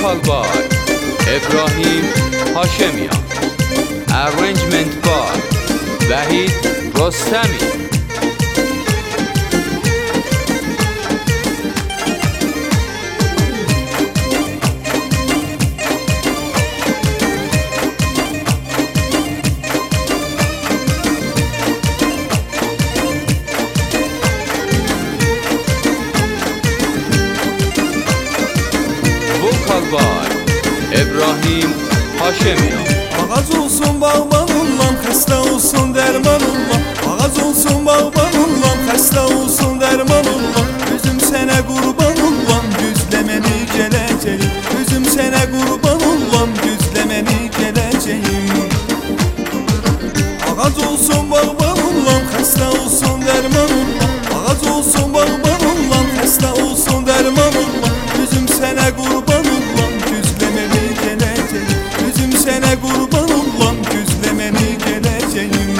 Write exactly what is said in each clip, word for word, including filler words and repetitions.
Vocal by Ebrahim Hashemian. Arrangement by Vahid Rostami. Vocal by Ebrahim Hashemian. Ağac olsun bağbanınla, xəstə olsun dərmanınla. Ağac olsun bağbanınla, xəstə olsun dərmanınla. Üzüm sənə qurban olam, güzlə məni gələcəyim. Üzüm sənə qurban olam, güzlə məni gələcəyim. Ağac olsun bağbanınla, xəstə olsun dərmanınla. Ağac olsun bağbanınla, xəstə olsun dərmanınla. Üzüm sənə qurban olam, güzlə məni gələcəyim. Üzüm sənə qurban olam, güzlə məni gələcəyim.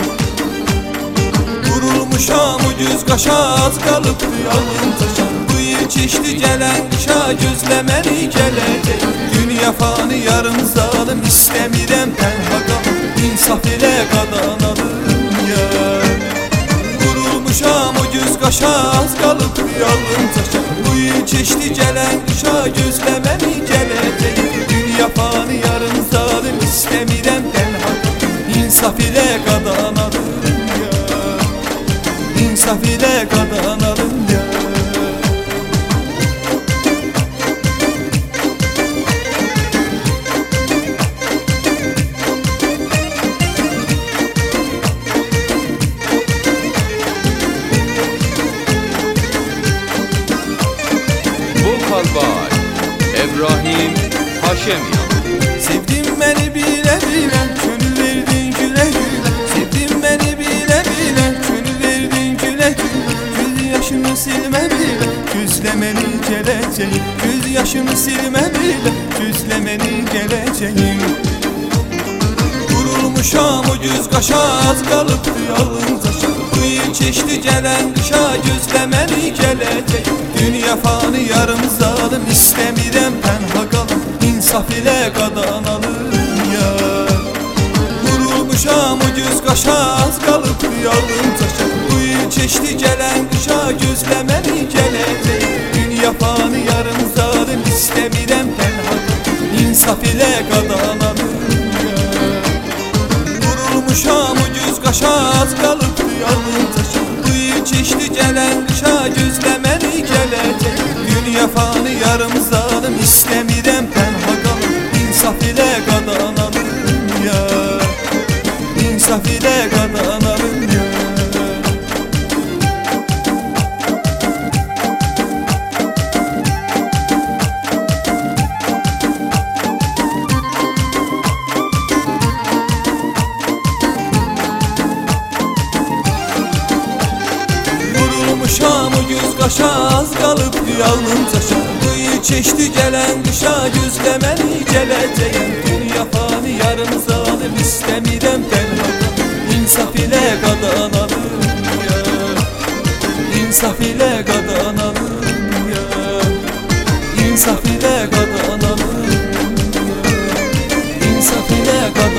Vurulmuşam o göz qaşa, az qalıbdı yalın taşa. Bu il keçdi gələn qışa, gözlə məni gələcək. Dünya fani yarım zalım, istəmirəm tənha qalım. İnsaf elə qadanalım ya. Vurulmuşam o göz qaşa, az qalıbdı yalın taşa. Bu il keçdi gələn qışa, gözlə məni gələcək. Dünya fani yarım zalim, istəmirəm tənha qalım. İnsaf ilə qadanalım ya. İnsaf ilə qadanalım ya. Vocal by Ebrahim Hashemian. Sevdin məni bilə bilə, könül verdin gülə gülə. Sevdin məni bilə bilə, könül verdin gülə gülə. Göz yaşımı silmə bilə, gözlə məni gələcəyim. Göz yaşımı silmə bilə, gözlə məni gələcəyim. Vurulmuşam o göz qaşa, az qalıbdı yalın taşa. Bu il keçdi gələn qışa, gözlə məni gələcək. Dünya fani yarım zalım, istəmirəm tənha qalım. İnsaf ilə qadanalım ya. Vurulmuşam o göz qaşa, az qalıbdı yalın taşa. Bu il keçdi gələn qışa, gözlə məni gələcək. Dünya fani yarım zalım, istəmirəm tənha qalım. İnsaf ilə qadanalım ya. Vurulmuşam o göz qaşa, az qalıbdı yalın taşa. Bu il keçdi gələn qışa, gözlə məni gələcək. Dünya fani yarım zalım, istəmirəm tənha qalım. İnsaf ilə qadanalım ya. İnsaf ilə qadanalım ya. Vurulmuşam o göz qaşa, az qalıbdı yalın taşa. Bu il keçdi gələn qışa, gözlə məni gələcəyim. Dünya fani yarım zalim, istəmirəm tənha qalım. İnsaf ilə qadanalım ya. İnsaf ilə qadanalım ya. İnsaf ilə qadanalım ya. İnsaf ilə qadanalım.